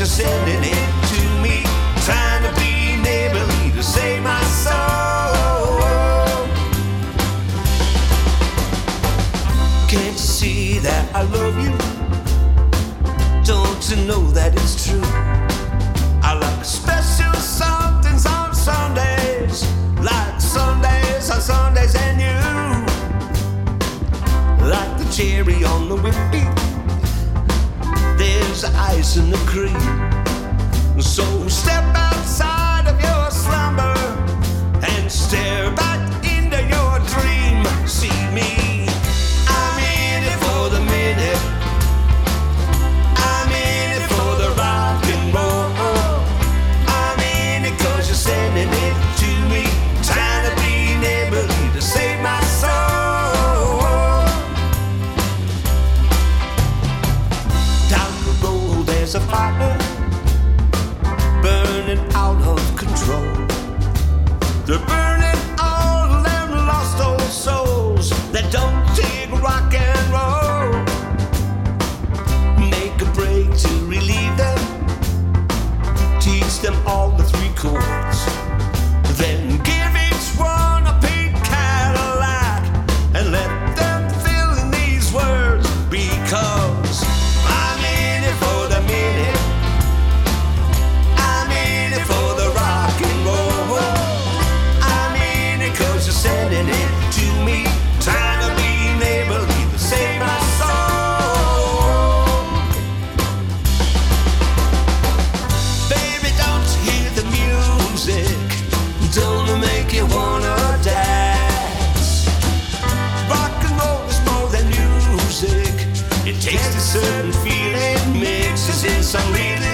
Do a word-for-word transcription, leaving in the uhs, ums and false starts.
you're sending it to me, trying to be neighborly to save my soul. Can't you see that I love you? Don't you know that it's true? I like special somethings on Sundays, like Sundays on Sundays and you, like the cherry on the whippy. There's ice in the cream. So step outside of your slumber and stare back into your dream. See me, I'm in it for the minute, I'm in it for the rock and roll. I'm in it cause you're sending it to me, trying to be neighborly to save my soul. Down the road there's a fire burning out of control. They're burning all them lost old souls that don't dig rock and roll. Make a break to relieve them, teach them all the three chords, then give each one a pink Cadillac and let them fill in these words, because I'm in it for the minute, I'm in it for the rock and roll. I'm in it cause you're sending it to me, trying to be neighborly to save my soul. Baby, don't you hear the music? Don't it make you wanna dance? Rock and roll is more than music. It takes a certain feeling, mixes in some really